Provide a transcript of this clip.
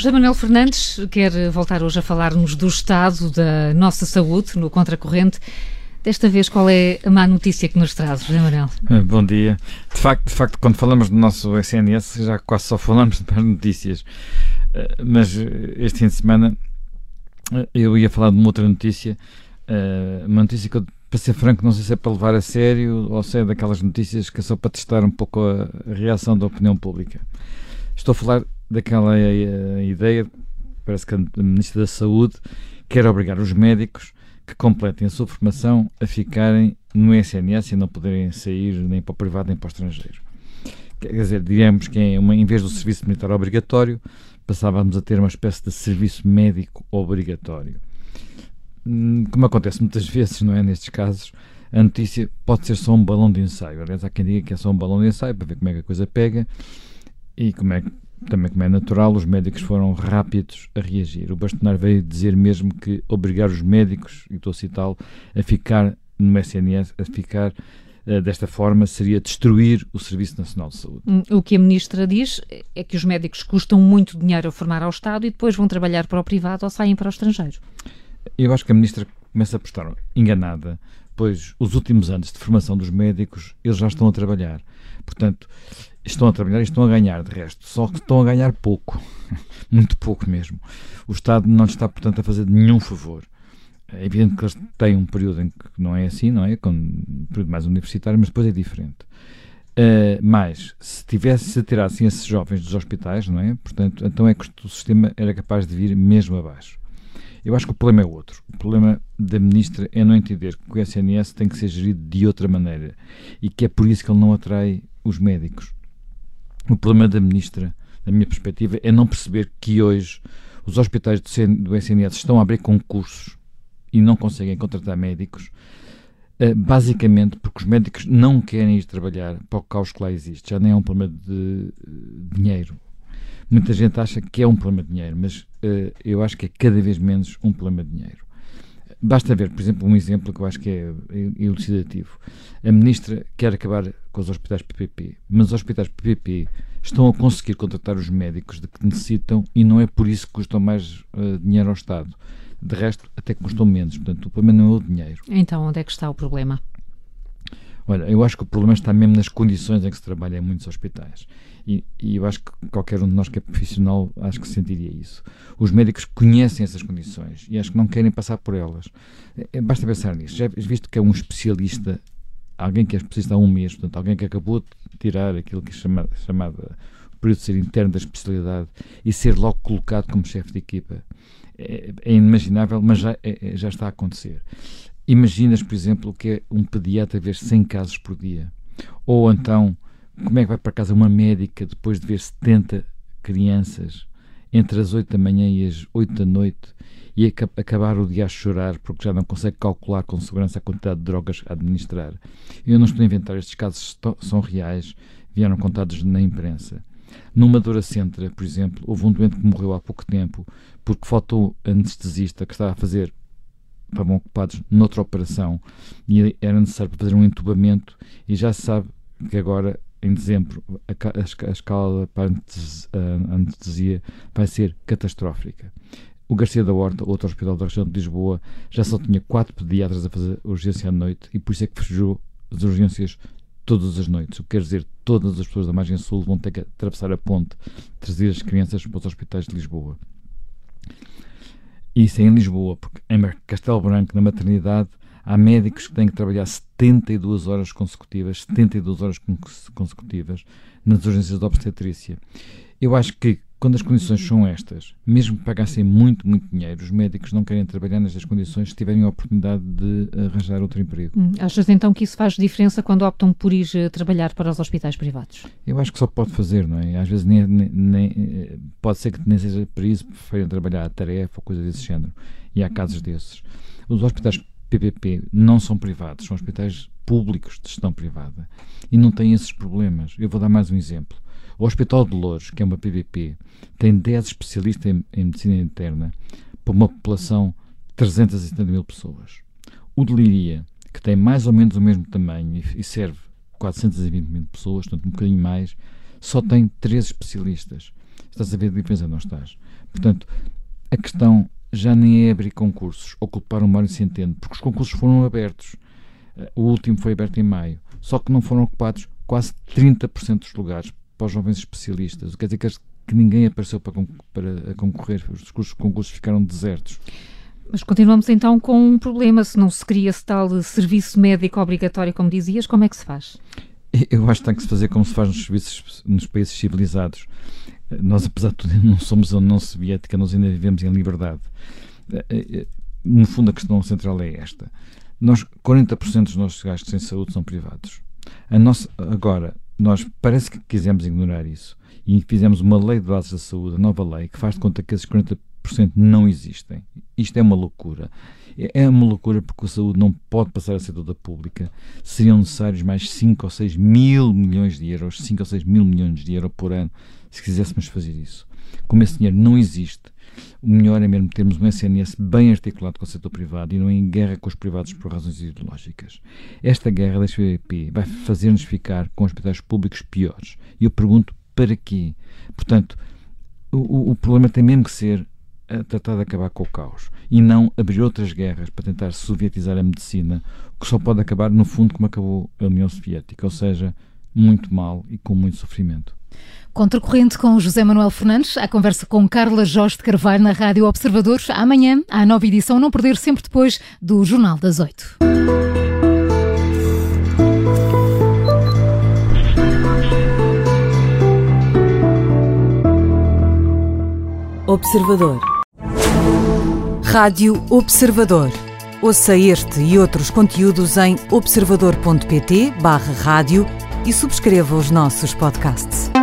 José Manuel Fernandes quer voltar hoje a falar-nos do estado da nossa saúde no Contracorrente. Desta vez, qual é a má notícia que nos traz, José Manuel? Bom dia. De facto, quando falamos do nosso SNS, já quase só falamos de más notícias. Mas este fim de semana eu ia falar de uma outra notícia, uma notícia que eu, para ser franco, não sei se é para levar a sério ou se é daquelas notícias que é só para testar um pouco a reação da opinião pública. Estou a falar daquela ideia, parece que a Ministra da Saúde quer obrigar os médicos que completem a sua formação a ficarem no SNS e não poderem sair nem para o privado nem para o estrangeiro. Quer dizer, diríamos que em vez do serviço militar obrigatório, passávamos a ter uma espécie de serviço médico obrigatório. Como acontece muitas vezes, não é? Nestes casos, a notícia pode ser só um balão de ensaio. Aliás, há quem diga que é só um balão de ensaio para ver como é que a coisa pega e também como é natural, os médicos foram rápidos a reagir. O Bastonar veio dizer mesmo que obrigar os médicos, e estou a citá-lo, a ficar no SNS, a ficar desta forma, seria destruir o Serviço Nacional de Saúde. O que a Ministra diz é que os médicos custam muito dinheiro a formar ao Estado e depois vão trabalhar para o privado ou saem para o estrangeiro. Eu acho que a Ministra começa a estar enganada, pois os últimos anos de formação dos médicos, eles já estão a trabalhar. Portanto, estão a trabalhar e estão a ganhar, de resto. Só que estão a ganhar pouco. Muito pouco mesmo. O Estado não lhes está, portanto, a fazer nenhum favor. É evidente que eles têm um período em que não é assim, não é? Com um período mais universitário, mas depois é diferente. Mas, se tirassem esses jovens dos hospitais, não é? Portanto, então é que o sistema era capaz de vir mesmo abaixo. Eu acho que o problema é outro. O problema da Ministra é não entender que o SNS tem que ser gerido de outra maneira e que é por isso que ele não atrai os médicos. O problema da Ministra, da minha perspectiva, é não perceber que hoje os hospitais do SNS estão a abrir concursos e não conseguem contratar médicos, basicamente porque os médicos não querem ir trabalhar para o caos que lá existe. Já nem é um problema de dinheiro. Muita gente acha que é um problema de dinheiro, mas eu acho que é cada vez menos um problema de dinheiro. Basta ver, por exemplo, um exemplo que eu acho que é elucidativo. A Ministra quer acabar com os hospitais PPP, mas os hospitais PPP estão a conseguir contratar os médicos de que necessitam e não é por isso que custam mais dinheiro ao Estado. De resto, até que custam menos. Portanto, o problema não é o dinheiro. Então, onde é que está o problema? Olha, eu acho que o problema está mesmo nas condições em que se trabalha em muitos hospitais. E eu acho que qualquer um de nós que é profissional, acho que sentiria isso. Os médicos conhecem essas condições e acho que não querem passar por elas. Basta pensar nisso. Já visto que é um especialista, alguém que é especialista há um mês, portanto, alguém que acabou de tirar aquilo que é chamado período de ser interno da especialidade e ser logo colocado como chefe de equipa. É inimaginável, mas já está a acontecer. Imaginas, por exemplo, que é um pediatra ver 100 casos por dia. Ou então, como é que vai para casa uma médica depois de ver 70 crianças entre as 8 da manhã e as 8 da noite e acabar o dia a chorar porque já não consegue calcular com segurança a quantidade de drogas a administrar? Eu não estou a inventar, estes casos são reais, vieram contados na imprensa. Numa Doura Centra, por exemplo, houve um doente que morreu há pouco tempo porque faltou anestesista que estava a fazer, estavam ocupados noutra operação e era necessário fazer um entubamento e já se sabe que agora, em dezembro, a escala para a anestesia vai ser catastrófica. O Garcia da Horta, outro hospital da região de Lisboa, já só tinha 4 pediatras a fazer urgência à noite e por isso é que fechou as urgências todas as noites. O que quer dizer, todas as pessoas da margem sul vão ter que atravessar a ponte, trazer as crianças para os hospitais de Lisboa. Isso é em Lisboa, porque em Castelo Branco, na maternidade, há médicos que têm que trabalhar 72 horas consecutivas, nas urgências de obstetrícia. Eu acho que, quando as condições são estas, mesmo que pagassem muito, muito dinheiro, os médicos não querem trabalhar nestas condições se tiverem a oportunidade de arranjar outro emprego. Achas então que isso faz diferença quando optam por ir trabalhar para os hospitais privados? Eu acho que só pode fazer, não é? Às vezes pode ser que nem seja para isso, preferem trabalhar a tarefa ou coisa desse género. E há casos desses. Os hospitais PPP não são privados, são hospitais públicos de gestão privada e não têm esses problemas. Eu vou dar mais um exemplo. O Hospital de Loures, que é uma PPP, tem 10 especialistas em medicina interna para uma população de 370 mil pessoas. O de Leiria, que tem mais ou menos o mesmo tamanho e serve 420 mil pessoas, portanto um bocadinho mais, só tem 3 especialistas. Estás a ver a diferença? Não estás. Portanto, a questão já nem é abrir concursos ou culpar o Mário Centeno, porque os concursos foram abertos. O último foi aberto em maio. Só que não foram ocupados quase 30% dos lugares para os jovens especialistas. Quer dizer que ninguém apareceu para concorrer. Os concursos ficaram desertos. Mas continuamos então com um problema. Se não se cria esse tal serviço médico obrigatório, como dizias, como é que se faz? Eu acho que tem que se fazer como se faz nos países civilizados. Nós, apesar de tudo, não somos a União Soviética, nós ainda vivemos em liberdade. No fundo, a questão central é esta. 40% dos nossos gastos em saúde são privados. Agora, nós parece que quisemos ignorar isso e fizemos uma lei de bases da saúde, a nova lei, que faz de conta que esses 40% não existem. Isto é uma loucura. É uma loucura porque a saúde não pode passar a ser toda pública. Seriam necessários mais 5 ou 6 mil milhões de euros, 5 ou 6 mil milhões de euros por ano, se quiséssemos fazer isso. Como esse dinheiro não existe, o melhor é mesmo termos um SNS bem articulado com o setor privado e não em guerra com os privados por razões ideológicas. Esta guerra da CVP vai fazer-nos ficar com hospitais públicos piores. E eu pergunto, para quê? Portanto, o problema tem mesmo que ser tratar de acabar com o caos e não abrir outras guerras para tentar sovietizar a medicina, que só pode acabar, no fundo, como acabou a União Soviética, ou seja, muito mal e com muito sofrimento. Contracorrente com José Manuel Fernandes, a conversa com Carla Jorge de Carvalho na Rádio Observador. Amanhã, à nova edição, não perder, sempre depois do Jornal das 8. Observador. Rádio Observador. Ouça este e outros conteúdos em observador.pt/rádio e subscreva os nossos podcasts.